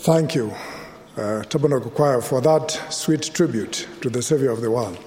Thank you, Tabernacle Choir, for that sweet tribute to the Savior of the world.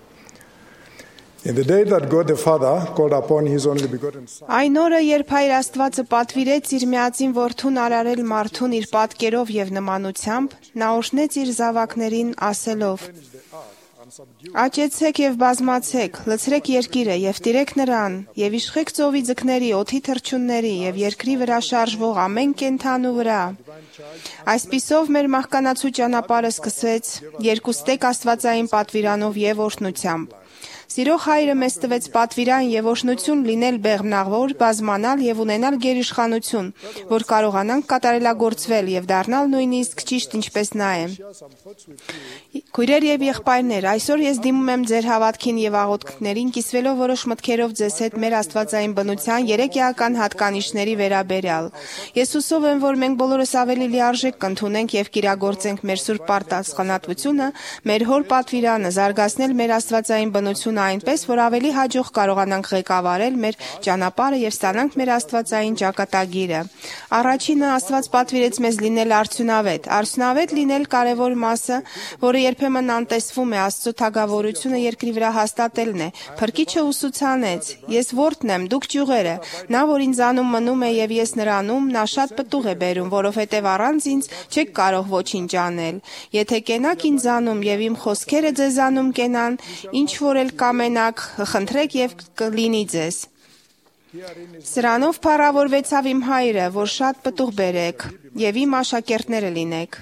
In the day that God the Father called upon His only begotten Son, Այն օրը, երբ Հայր Աստվածը պատվիրեց իր միածին որդուն արարել մարդուն իր պատկերով եւ նմանությամբ, նա օրհնեց իր զավակներին ասելով. Աճեցեք եւ բազմացեք, լցրեք երկիրը եւ տիրեք նրան, եւ իշխեք ծովի ձկների, օդի թռչունների եւ երկրի վրա շարժվող ամեն կենդանու վրա։ Այսպիսով մեր մահկանացու ճանապարհը սկսեց երկուստեք աստվածային պատվիրանով եւ օրհնությամբ։ Սիրող Հայրը մեզ տվեց պատվիրան եւ օրհնություն լինել բեղմնավոր, բազմանալ եւ ունենալ գերիշխանություն, որ կարողանանք կատարելագործվել եւ դառնալ նույնիսկ ճիշտ ինչպես նա է։ Քույրեր եւ եղբայրներ, այսօր ես դիմում եմ ձեր հավատքին եւ աղոթքներին, կիսվելով որոշ մտքերով ձեզ հետ մեր աստվածային բնության 3 էական հատկանիշների վերաբերյալ։ Ես հուսով եմ, որ մենք բոլորս ավելի լիարժեք կընդունենք եւ կիրագործենք մեր սուրբ պարտասխանատվությունը, մեր հոր պատվիրանը, զարգացնել մեր աստվածային բնությունը այնպես, որ ավելի հաջող կարողանանք ղեկավարել մեր ճանապարհը եւ ստանանք մեր աստվածային ճակատագիրը։ Առաջինը Աստված պատվիրեց մեզ լինել արդյունավետ։ Արդյունավետ լինել կարևոր մասը, որը երբեմն անտեսվում է, Աստծո թագավորությունը երկրի վրա հաստատելն է։ Փրկիչը ուսուցանեց. Ես որդն եմ, դուք ճյուղերը։ Նա, որ ինձանում մնում է եւ ես նրանում, նա շատ պտուղ է բերում, որովհետեւ առանց ինձ չեք կարող ոչինչ անել։ Եթե կենաք ինձանում եւ իմ խոսքերը ձեզանում կենան, ինչ որ էլ կամենաք, խնդրեք եւ կլինի ձեզ։ Սրանով փառավորվեցավ իմ Հայրը, որ շատ պտուղ բերեք եւ իմ աշակերտները լինեք։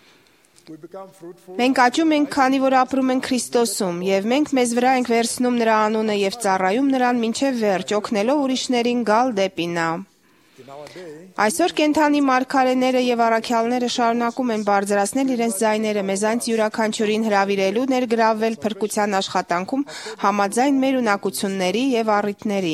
Մենք աճում ենք, քանի որ ապրում ենք Քրիստոսում, եւ մենք մեզ վրա ենք վերցնում նրա անունը եւ ծառայում նրան մինչեւ վերջ, օգնելով ուրիշներին գալ դեպի նա։ Այսօր կենդանի մարգարեները եւ առաքյալները շարունակում են բարձրացնել իրենց ձայները մեզանց յուրաքանչյուրին հրավիրելու ներգրավվել փրկության աշխատանքում համաձայն մեր ունակությունների եւ առիթների։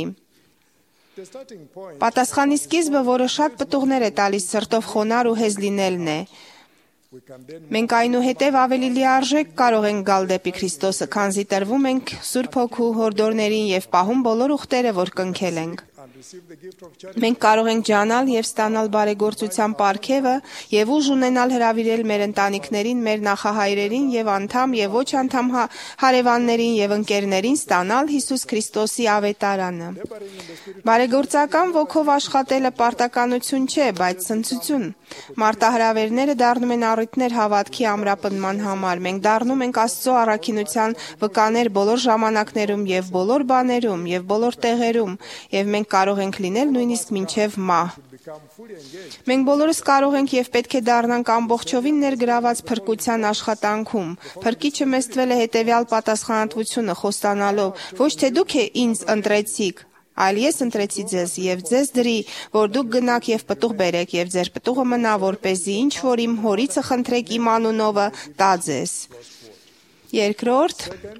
Պատասխանի սկիզբը, որը շատ պտուղներ է տալիս սրտով խոնար ու հեզ լինելն է։ Մենք այնուհետև ավելի լիարժեք կարող ենք գալ դեպի Քրիստոսը, քանզի տրվում ենք Սուրբ Հոգու հորդորներին եւ պահում բոլոր ուխտերը, որ կնքել ենք։ Մենք կարող ենք ջանալ եւ ստանալ բարեգործության պարգևը եւ ուժ ունենալ հրավիրել մեր ընտանիքներին, մեր նախահայրերին եւ անդամ եւ ոչ անդամ հարևաններին եւ ընկերներին ստանալ Հիսուս Քրիստոսի ավետարանը։ Բարեգործական ոգով աշխատելը պարտականություն չէ, բայց ցնցություն։ Մարտահրավերները դառնում են առիթներ հավատքի ամրապնդման համար։ Մենք դառնում ենք Աստծո առաքինության վկաներ բոլոր ժամանակներում եւ բոլոր բաներում եւ բոլոր տեղերում եւ մենք կարող ենք լինել նույնիսկ մինչև մահ։ Մենք բոլորս կարող ենք եւ պետք է դառնանք ամբողջովին ներգրաված փրկության աշխատանքում։ Փրկիչը մեզ տվել է հետեւյալ պատասխանատվությունը խոստանալով. ոչ թե դուք ինձ ընտրեցիք, այլ ես ընտրեցի ձեզ եւ ձեզ դրի, որ դուք գնաք եւ պտուղ բերեք եւ ձեր պտուղը մնա, որպեսզի ինչ որ իմ հորիցը խնդրեք իմ անունովը տա ձեզ։ Երկրորդ,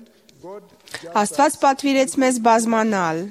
Աստված պատվիրեց մեզ բազմանալ։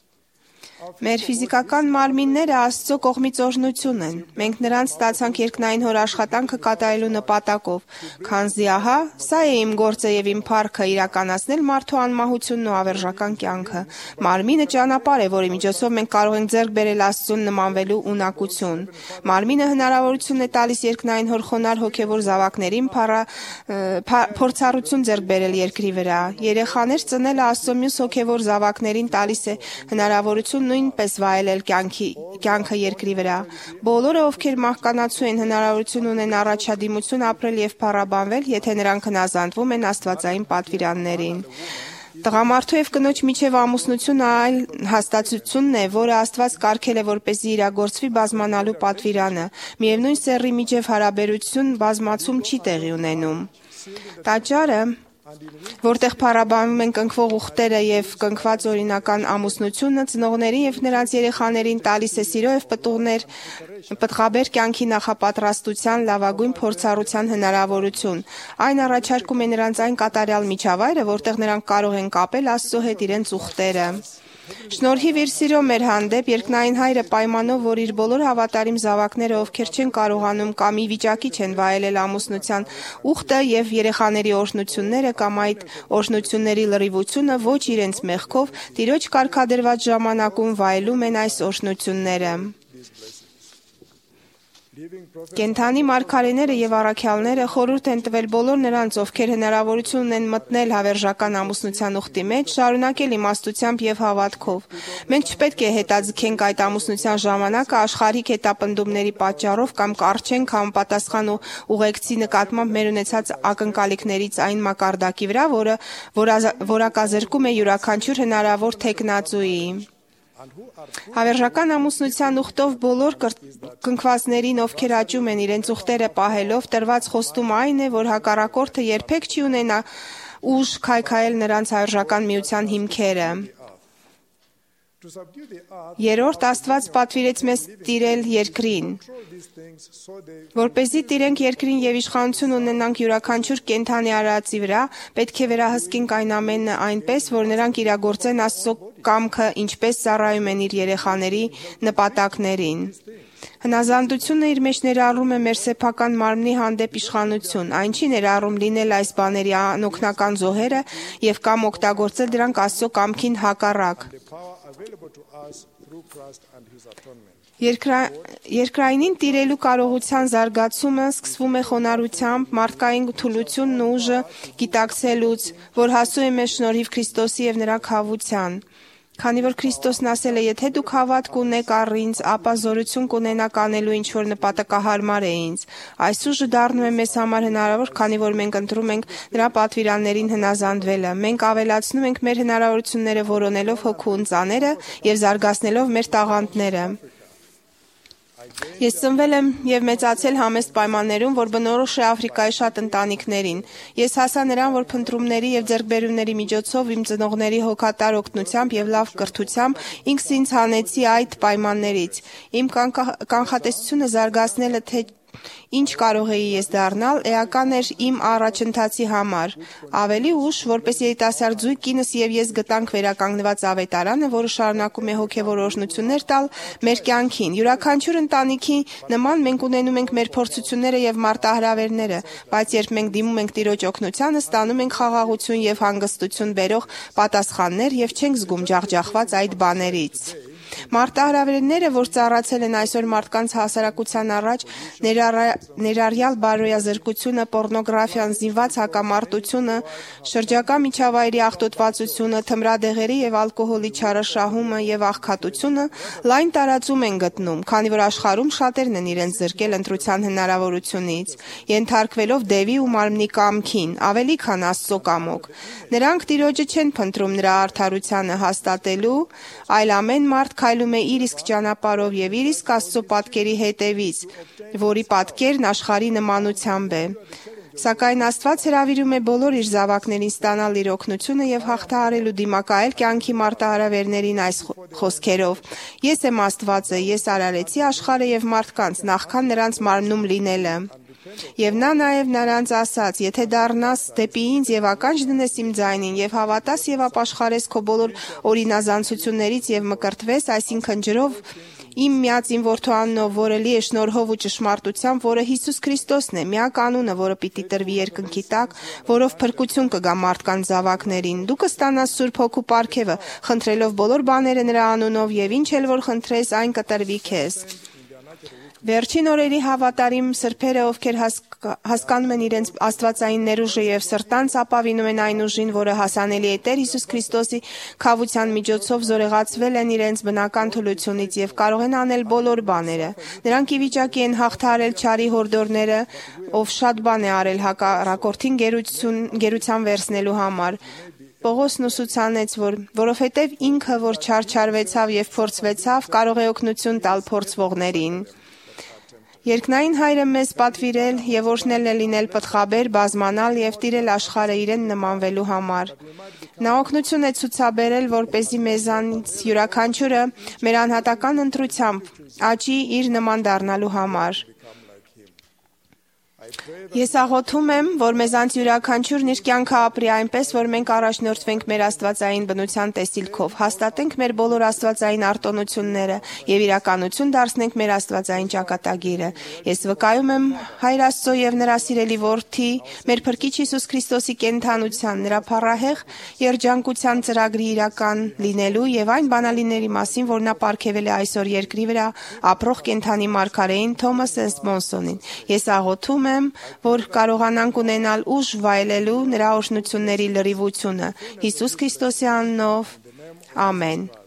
Մեր ֆիզիկական մարմինները Աստծո կողմից օրհնություն են։ Մենք նրանց ստացանք երկնային հոր աշխատանքը կատարելու նպատակով, քանզի ահա, սա է իմ գործը եւ իմ փառքը իրականացնել մարդու անմահությունն ու ավերժական կյանքը։ Մարմինը ճանապարհ է, որի միջոցով մենք կարող ենք ձեռք բերել Աստծուն նմանվելու ունակություն։ Մարմինը հնարավորություն է տալիս երկնային հոր խոնար հոգեվոր զավակներին փորձառություն ձեռք բերել երկրի վրա։ Երեխաներ ծնելը Աստծո մյուս հոգեվոր զավակներին տալիս է հնարավորություն նույնպես վայելել կյանքը երկրի վրա։ Բոլորը, ովքեր մահկանացու են, հնարավորություն ունեն առաջադիմություն ապրել եւ փառաբանվել, եթե նրանք հնազանդվում են աստվածային պատվիրաններին։ Տղամարդու եւ կնոջ միջև ամուսնությունը այլ հաստատությունն է, որը Աստված կարգել է որպեսզի իրագործվի բազմանալու պատվիրանը։ Միևնույն սեռի միջև հարաբերություն բազմացում չի տեղի ունենում։ Տաճարը, որտեղ փառաբանում են կնքվող ուխտերը եւ կնքված օրինական ամուսնությունը, ծնողներին եւ նրանց երեխաներին տալիս է սիրո եւ պտղաբեր կյանքի նախապատրաստության լավագույն փորձառության հնարավորություն։ Այն առաջարկում է նրանց այն կատարյալ միջավայրը, որտեղ նրանք կարող են կապել Աստծո հետ իրենց ուխտերը։ Շնորհիվ իր սիրո մեր հանդեպ երկնային Հայրը պայմանով, որ իր բոլոր հավատարիմ զավակները, ովքեր չեն կարողանում կամ ի վիճակի չեն վայելել ամուսնության ուխտը եւ երեխաների օրհնությունները կամ այդ օրհնությունների լրիվությունը ոչ իրենց մեղքով, Տիրոջ կարգադրված ժամանակում վայելում են այս օրհնությունները։ Կենդանի մարգարեները եւ առաքյալները խորհուրդ են տվել բոլոր նրանց, ովքեր հնարավորություն ունեն մտնել հավերժական ամուսնության ուխտի մեջ, շարունակել իմաստությամբ եւ հավատքով։ Մենք չպետք է հետաձգենք այդ ամուսնության ժամանակը աշխարհիկ հետապնդումների պատճառով կամ կարճենք համապատասխան ու ուղեկցի նկատմամբ մեր ունեցած ակնկալիքներից այն մակարդակի վրա, որը որակազրկում է յուրաքանչյուր հնարավոր թեկնածուի։ Հավերժական ամուսնության ուխտով բոլոր կնքվածներին, ովքեր աճում են իրենց ուխտերը պահելով, տրված խոստումը այն է, որ հակառակորդը երբեք չի ունենա ուժ քայքայել նրանց հավերժական միության հիմքերը։ Երրորդ, Աստված պատվիրեց մեզ տիրել երկրին։ Որպեսզի տիրենք երկրին եւ իշխանություն ունենանք յուրաքանչյուր կենդանի արարածի վրա, պետք է վերահսկենք այն ամենը այնպես, որ նրանք իրագործեն Աստծո կամքը, ինչպես ծառայում են իր երեխաների նպատակներին։ Հնազանդությունը իր մեջ ներառում է մեր սեփական մարմնի հանդեպ իշխանություն, այն չի ներառում լինել այս բաների անօգնական զոհերը եւ կամ օգտագործել դրանք Աստծո կամքին հակառակ։ Երկրայինին տիրելու կարողության զարգացումը սկսվում է խոնարհությամբ, մարդկային թուլությունն ու ուժը գիտակցելուց, որ հասու է մեզ շնորհիվ Քրիստոսի եւ նրա քավության։ Քանի որ Քրիստոսն ասել է, եթե դուք հավատք ունեք առ ինձ, ապա զորություն կունենաք անելու ինչ որ նպատակահարմար է ինձ։ Այս ուժը դառնում է մեզ համար հնարավոր, քանի որ մենք ընտրում ենք նրա պատվիրաններին հնազանդվելը։ Մենք ավելացնում ենք մեր հնարավորությունները որոնելով հոգու ընծաները եւ զարգացնելով մեր տաղանդները։ Ես ծնվել եմ եւ մեծացել համեստ պայմաններում, որ բնորոշ է Աֆրիկայի շատ ընտանիքներին։ Ես հասա նրան, որ փնտրումների եւ ձեռքբերումների միջոցով իմ ծնողների հոգատար օգնությամբ եւ լավ կրթությամբ ինքս ինձ հանեցի այդ պայմաններից։ Իմ կանխատեսությունը զարգացնելը թե ինչ կարող էի ես դառնալ, էական էր իմ առաջընթացի համար։ Ավելի ուշ, որպես երիտասարդ զույգ, կինս եւ ես գտանք վերականգնված ավետարանը, որը շարունակում է հոգեվոր օրհնություններ տալ մեր կյանքին։ Յուրաքանչյուր ընտանիքի նման մենք ունենում ենք մեր փորձությունները եւ մարտահրավերները, բայց երբ մենք դիմում ենք Տիրոջ օգնությանը, ստանում ենք խաղաղություն եւ հանգստություն բերող պատասխաններ եւ չենք զգում ջախջախված այդ բաներից։ Մարտահրավերները, որ ծառացել են այսօր մարդկանց հասարակության առաջ, ներառյալ բարոյազրկությունը, պոռնոգրաֆիան, զինված հակամարտությունը, շրջակա միջավայրի աղտոտվածությունը, թմրադեղերի եւ ալկոհոլի չարաշահումը եւ աղքատությունը, լայն տարածում են գտնում, քանի որ աշխարհում շատերն են իրենց զրկել ընտրության հնարավորությունից, ենթարկվելով դևի ու մարմնի կամքին, ավելի քան Աստծո կամոք։ Նրանք Տիրոջը չեն փնտրում նրա արդարությանը հաստատելու, այլ ամեն մարդ քայլում է իր իսկ ճանապարհով եւ իր իսկ Աստծո պատկերի հետևից, որի պատկերն աշխարհի նմանությամբ է։ Սակայն Աստված հրավիրում է բոլոր իր զավակներին ստանալ իր օգնությունը եւ հաղթահարելու դիմակայել կյանքի մարտահրավերներին այս խոսքերով. Ես եմ Աստվածը, ես արարեցի աշխարհը եւ մարդկանց, նախքան նրանց մարմնում լինելը։ Եվ նա նաև նրանց ասաց. եթե դառնաս դեպի ինձ եւ ականջ դնես իմ ձայնին եւ հավատաս եւ ապաշխարես քո բոլոր օրինազանցություններից եւ մկրտվես, այսինքն ջրով իմ միածին որդու անունով, որը լի է շնորհով ու ճշմարտությամբ, որը Հիսուս Քրիստոսն է, միակ անունը, որը պիտի տրվի երկնքի տակ, որով փրկություն կգա մարդկանց զավակներին, դու կստանաս Սուրբ Հոգու պարգևը, խնդրելով բոլոր բաները նրա անունով եւ ինչ էլ որ խնդրես, այն կտրվի քեզ։ Վերջին օրերի հավատարիմ սրբերը, ովքեր հասկանում են իրենց աստվածային ներուժը եւ սրտանց ապավինում են այն ուժին, որը հասանելի է Տեր Հիսուս Քրիստոսի քավության միջոցով, զորեղացվել են իրենց բնական թուլությունից եւ կարող են անել բոլոր բաները։ Նրանք ի վիճակի են հաղթահարել չարի հորդորները, ով շատ բան է արել հակառակորդին գերության վերցնելու համար։ Պողոսն ուսուցանեց, որովհետեւ ինքը, որ չարչարվեցավ եւ փորձվեցավ, կարող է օգնություն տալ փորձվողներին։ Երկնային Հայրը մեզ պատվիրել եւ օրհնել է լինել պտղաբեր, բազմանալ եւ տիրել աշխարհը իրեն նմանվելու համար։ Նա օգնություն է ցուցաբերել, որպեսզի մեզանից յուրաքանչյուրը մեր անհատական ընտրությամբ աճի իր նման դառնալու համար։ Ես աղոթում եմ, որ մեզանց յուրաքանչյուրն իր կյանքը ապրի այնպես, որ մենք առաջնորդվենք մեր աստվածային բնության տեսիլքով, հաստատենք մեր բոլոր աստվածային արտոնությունները եւ իրականություն դարձնենք մեր աստվածային ճակատագիրը։ Ես վկայում եմ Հայր Աստծո եւ նրա սիրելի որդի, մեր Փրկիչ Հիսուս Քրիստոսի կենդանության, նրա փառահեղ երջանկության ծրագրի իրական լինելու եւ այն բանալիների մասին, որ նա պարգևել է այսօր երկրի վրա ապրող կենդանի մարգարեին Թոմաս Մոնսոնին։ Ես աղոթում եմ, որ կարողանանք ունենալ ուժ վայելելու նրա օրհնությունների լրիվությունը Հիսուս Քրիստոսի անունով։ Ամեն։